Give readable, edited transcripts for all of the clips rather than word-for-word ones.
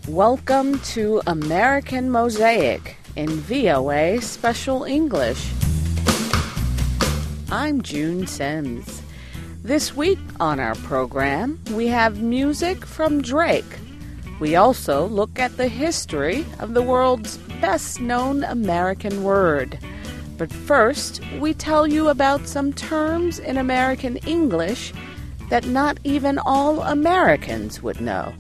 Welcome to American Mosaic in VOA Special English. I'm June Sims. This week on our program, we have music from Drake. We also look at the history of the world's best-known American word. But first, we tell you about some terms in American English that not even all Americans would know.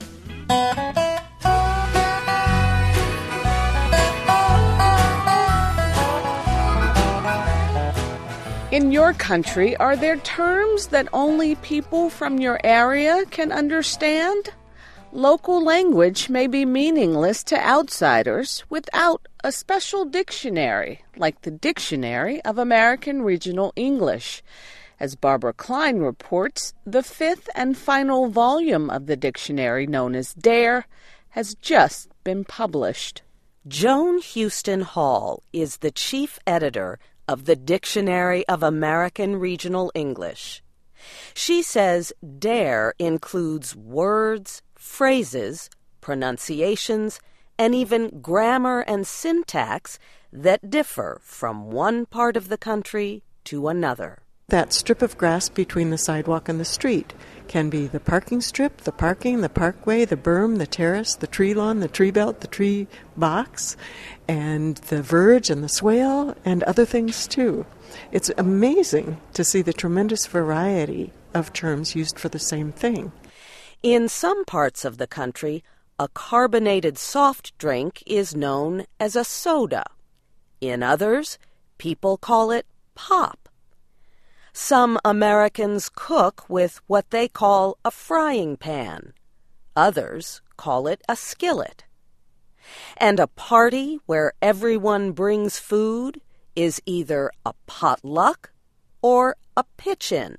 In your country, are there terms that only people from your area can understand? Local language may be meaningless to outsiders without a special dictionary, like the Dictionary of American Regional English. As Barbara Klein reports, the fifth and final volume of the dictionary, known as DARE, has just been published. Joan Houston Hall is the chief editor of the Dictionary of American Regional English. She says DARE includes words, phrases, pronunciations, and even grammar and syntax that differ from one part of the country to another. That strip of grass between the sidewalk and the street can be the parking strip, the parking, the parkway, the berm, the terrace, the tree lawn, the tree belt, the tree box, and the verge and the swale, and other things too. It's amazing to see the tremendous variety of terms used for the same thing. In some parts of the country, a carbonated soft drink is known as a soda. In others, people call it pop. Some Americans cook with what they call a frying pan. Others call it a skillet. And a party where everyone brings food is either a potluck or a pitch-in.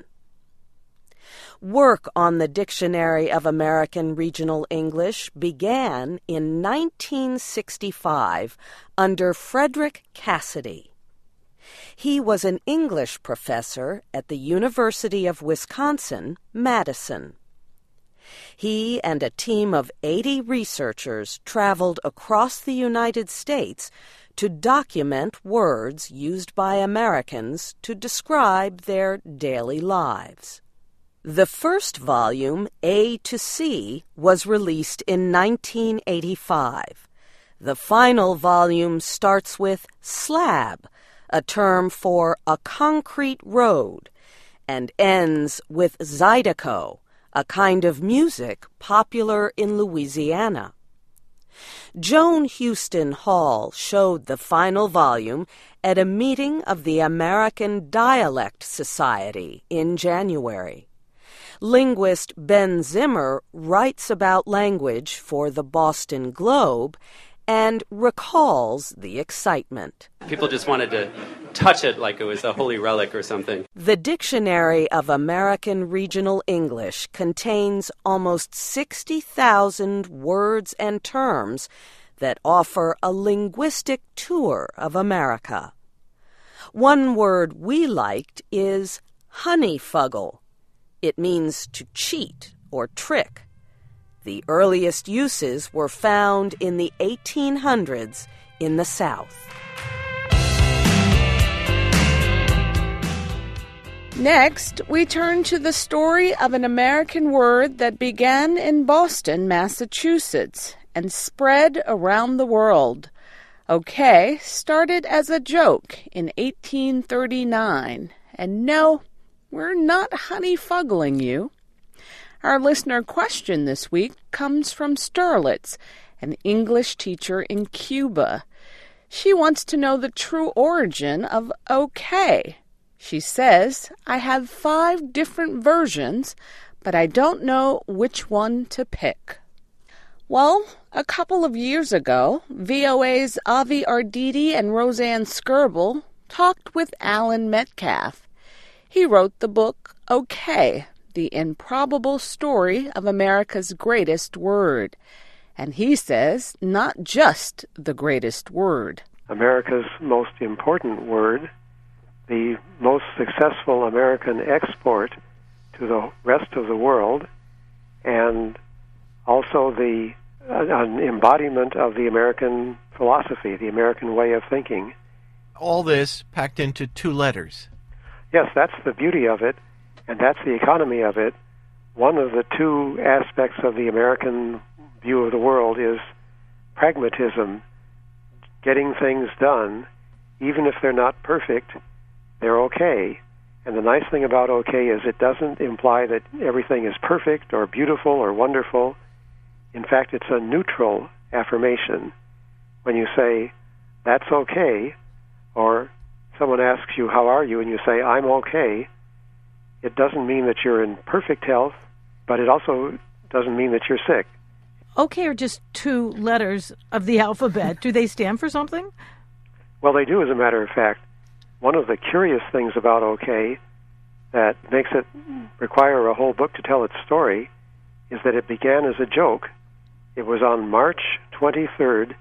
Work on the Dictionary of American Regional English began in 1965 under Frederick Cassidy. He was an English professor at the University of Wisconsin, Madison. He and a team of 80 researchers traveled across the United States to document words used by Americans to describe their daily lives. The first volume, A to C, was released in 1985. The final volume starts with slab, a term for a concrete road, and ends with zydeco, a kind of music popular in Louisiana. Joan Houston Hall showed the final volume at a meeting of the American Dialect Society in January. Linguist Ben Zimmer writes about language for the Boston Globe and recalls the excitement. People just wanted to touch it like it was a holy relic or something. The Dictionary of American Regional English contains almost 60,000 words and terms that offer a linguistic tour of America. One word we liked is honeyfuggle. It means to cheat or trick. The earliest uses were found in the 1800s in the South. Next, we turn to the story of an American word that began in Boston, Massachusetts, and spread around the world. Okay started as a joke in 1839, and no, we're not honeyfuggling you. Our listener question this week comes from Sterlitz, an English teacher in Cuba. She wants to know the true origin of okay. She says, I have 5 different versions, but I don't know which one to pick. Well, a couple of years ago, VOA's Avi Arditi and Roseanne Skirble talked with Alan Metcalf. He wrote the book, Okay, The Improbable Story of America's Greatest Word. And he says, not just the greatest word. America's most important word, the most successful American export to the rest of the world, and also the an embodiment of the American philosophy, the American way of thinking. All this packed into 2 letters. Yes, that's the beauty of it, and that's the economy of it. One of the 2 aspects of the American view of the world is pragmatism, getting things done. Even if they're not perfect, they're okay. And the nice thing about okay is it doesn't imply that everything is perfect or beautiful or wonderful. In fact, it's a neutral affirmation. When you say, that's okay, or someone asks you, how are you, and you say, I'm okay, it doesn't mean that you're in perfect health, but it also doesn't mean that you're sick. Okay are just 2 letters of the alphabet. Do they stand for something? Well, they do, as a matter of fact. One of the curious things about okay that makes it require a whole book to tell its story is that it began as a joke. It was on March 23rd,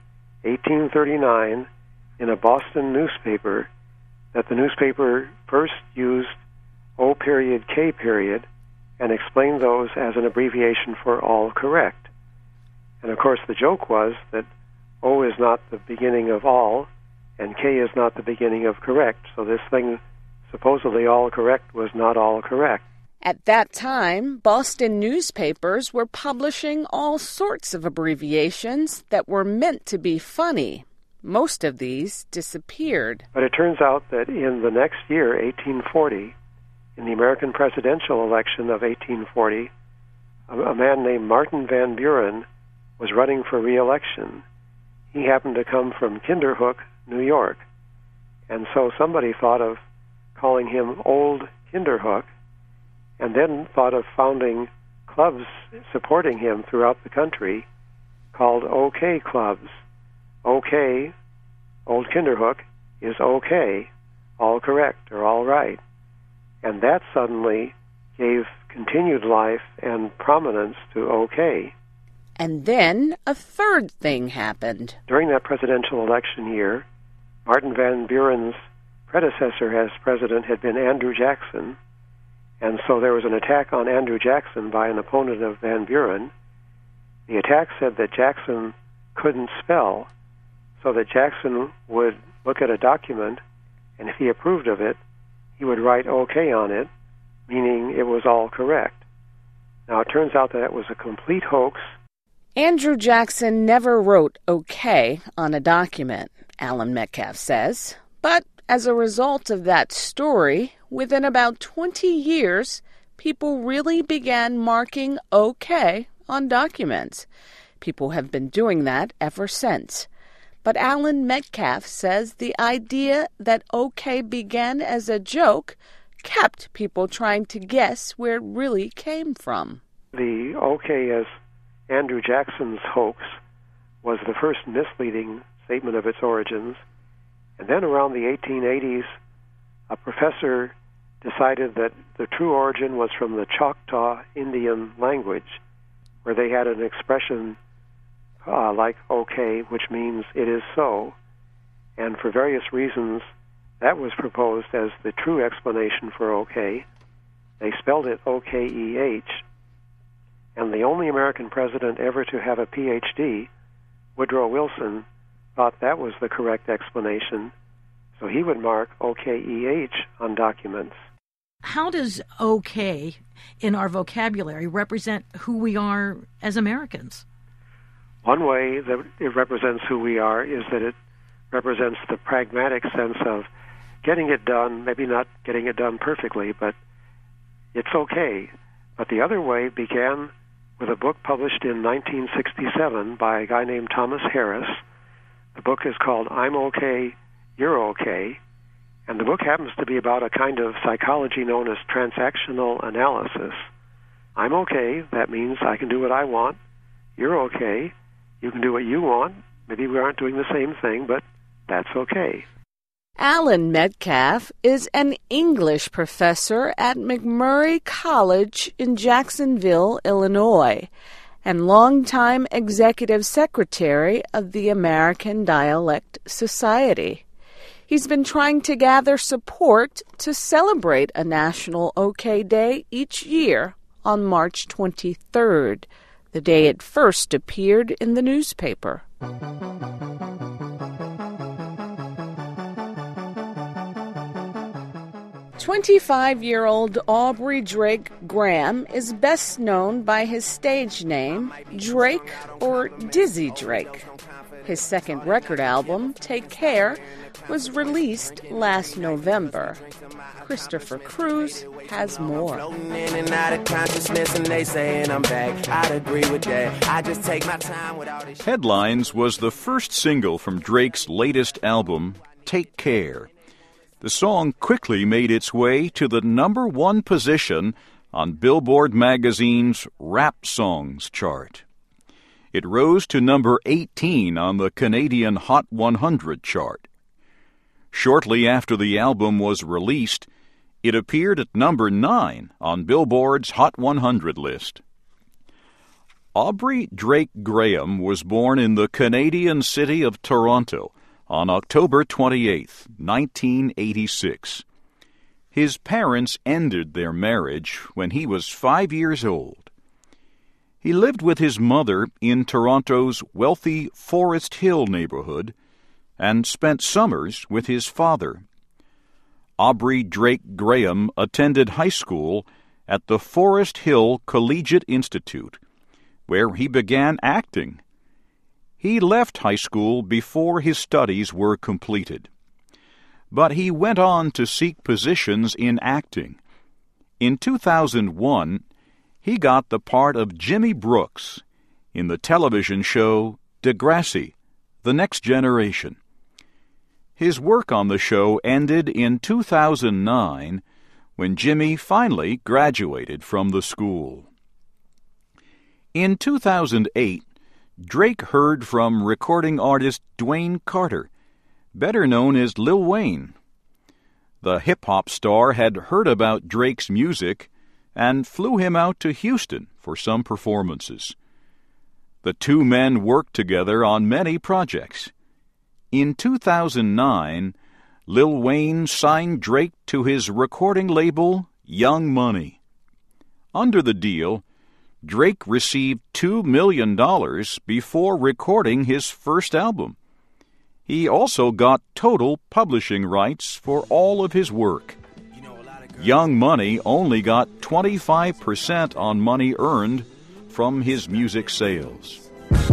1839, in a Boston newspaper that the newspaper first used O period, K period, and explained those as an abbreviation for all correct. And of course the joke was that O is not the beginning of all, and K is not the beginning of correct. So this thing, supposedly all correct, was not all correct. At that time, Boston newspapers were publishing all sorts of abbreviations that were meant to be funny. Most of these disappeared. But it turns out that in the next year, 1840, in the American presidential election of 1840, a man named Martin Van Buren was running for re-election. He happened to come from Kinderhook, New York. And so somebody thought of calling him Old Kinderhook, and then thought of founding clubs supporting him throughout the country called OK clubs. OK, Old Kinderhook, is okay, all correct, or all right. And that suddenly gave continued life and prominence to OK. And then a third thing happened. During that presidential election year, Martin Van Buren's predecessor as president had been Andrew Jackson, and so there was an attack on Andrew Jackson by an opponent of Van Buren. The attack said that Jackson couldn't spell, so that Jackson would look at a document, and if he approved of it, he would write OK on it, meaning it was all correct. Now, it turns out that was a complete hoax. Andrew Jackson never wrote OK on a document, Alan Metcalf says, but as a result of that story, within about 20 years, people really began marking OK on documents. People have been doing that ever since. But Alan Metcalf says the idea that OK began as a joke kept people trying to guess where it really came from. The OK as Andrew Jackson's hoax was the first misleading statement of its origins. And then around the 1880s, a professor decided that the true origin was from the Choctaw Indian language, where they had an expression like okay, which means it is so. And for various reasons, that was proposed as the true explanation for okay. They spelled it O-K-E-H. And the only American president ever to have a Ph.D., Woodrow Wilson, thought that was the correct explanation, so he would mark O-K-E-H on documents. How does OK in our vocabulary represent who we are as Americans? One way that it represents who we are is that it represents the pragmatic sense of getting it done, maybe not getting it done perfectly, but it's okay. But the other way began with a book published in 1967 by a guy named Thomas Harris. The book is called I'm Okay, You're Okay, and the book happens to be about a kind of psychology known as transactional analysis. I'm okay, that means I can do what I want. You're okay, you can do what you want. Maybe we aren't doing the same thing, but that's okay. Alan Metcalf is an English professor at McMurray College in Jacksonville, Illinois, and longtime executive secretary of the American Dialect Society. He's been trying to gather support to celebrate a National OK Day each year on March 23rd, the day it first appeared in the newspaper. 25-year-old Aubrey Drake Graham is best known by his stage name, Drake or Dizzy Drake. His second record album, Take Care, was released last November. Christopher Cruz has more. Headlines was the first single from Drake's latest album, Take Care. The song quickly made its way to the #1 position on Billboard magazine's Rap Songs chart. It rose to number 18 on the Canadian Hot 100 chart. Shortly after the album was released, it appeared at number 9 on Billboard's Hot 100 list. Aubrey Drake Graham was born in the Canadian city of Toronto on October 28, 1986. His parents ended their marriage when he was 5 years old. He lived with his mother in Toronto's wealthy Forest Hill neighborhood and spent summers with his father. Aubrey Drake Graham attended high school at the Forest Hill Collegiate Institute, where he began acting. He left high school before his studies were completed, but he went on to seek positions in acting. In 2001, he got the part of Jimmy Brooks in the television show Degrassi, The Next Generation. His work on the show ended in 2009 when Jimmy finally graduated from the school. In 2008, Drake heard from recording artist Dwayne Carter, better known as Lil Wayne. The hip-hop star had heard about Drake's music and flew him out to Houston for some performances. The two men worked together on many projects. In 2009, Lil Wayne signed Drake to his recording label, Young Money. Under the deal, Drake received $2 million before recording his first album. He also got total publishing rights for all of his work. Young Money only got 25% on money earned from his music sales.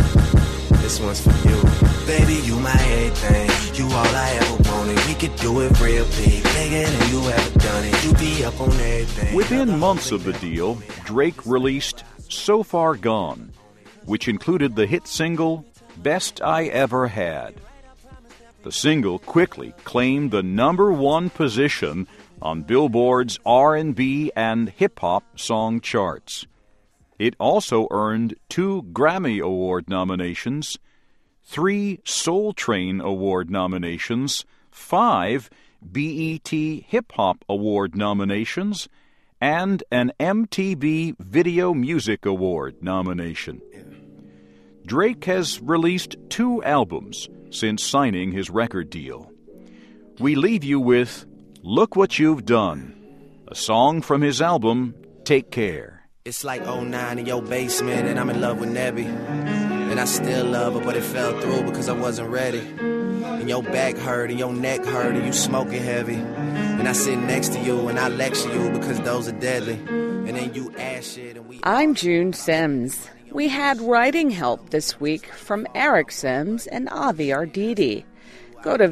This one's for you. Baby, you my everything. You all I ever wanted. We could do it real big, bigger than you ever done it. You be up on everything. Within months of the deal, Drake released So Far Gone, which included the hit single Best I Ever Had. The single quickly claimed the #1 position on Billboard's R&B and hip-hop song charts. It also earned 2 Grammy Award nominations, 3 Soul Train Award nominations, 5 BET Hip Hop Award nominations, and an MTV Video Music Award nomination. Drake has released 2 albums since signing his record deal. We leave you with Look What You've Done, a song from his album Take Care. It's like 09 in your basement and I'm in love with Nebby. And I still love her, but it fell through because I wasn't ready. And your back hurt and your neck hurt and you smoking heavy. And I sit next to you and I lecture you because those are deadly. And then you ask shit and we... I'm June Sims. We had writing help this week from Eric Sims and Avi Arditi. Go to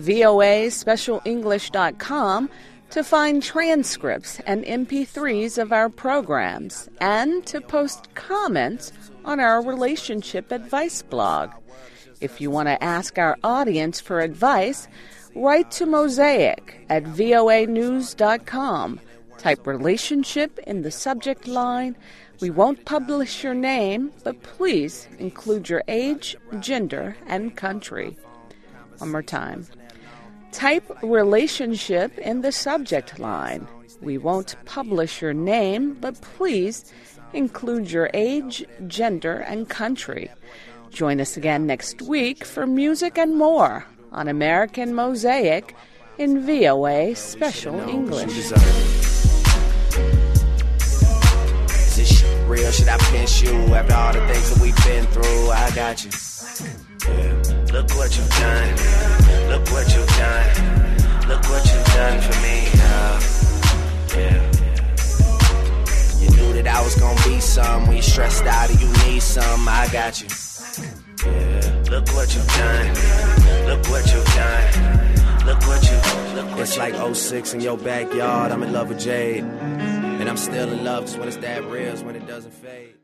voaspecialenglish.com to find transcripts and MP3s of our programs and to post comments on our Relationship Advice blog. If you want to ask our audience for advice, write to Mosaic at voanews.com. Type relationship in the subject line. We won't publish your name, but please include your age, gender, and country. One more time. Type relationship in the subject line. We won't publish your name, but please include your age, gender, and country. Join us again next week for music and more on American Mosaic in VOA Special English. real shit I pinch you. After all the things that we've been through, I got you. Yeah. Look what you've done. Look what you've done. Look what you've done for me now. Yeah. You knew that I was gonna be some. When you stressed out and you need some, I got you. Yeah. Look what you've done. Look what you've done. Look what you. It's like 06 in your backyard. I'm in love with Jade, and I'm still in love just when it's that real, when it doesn't fade.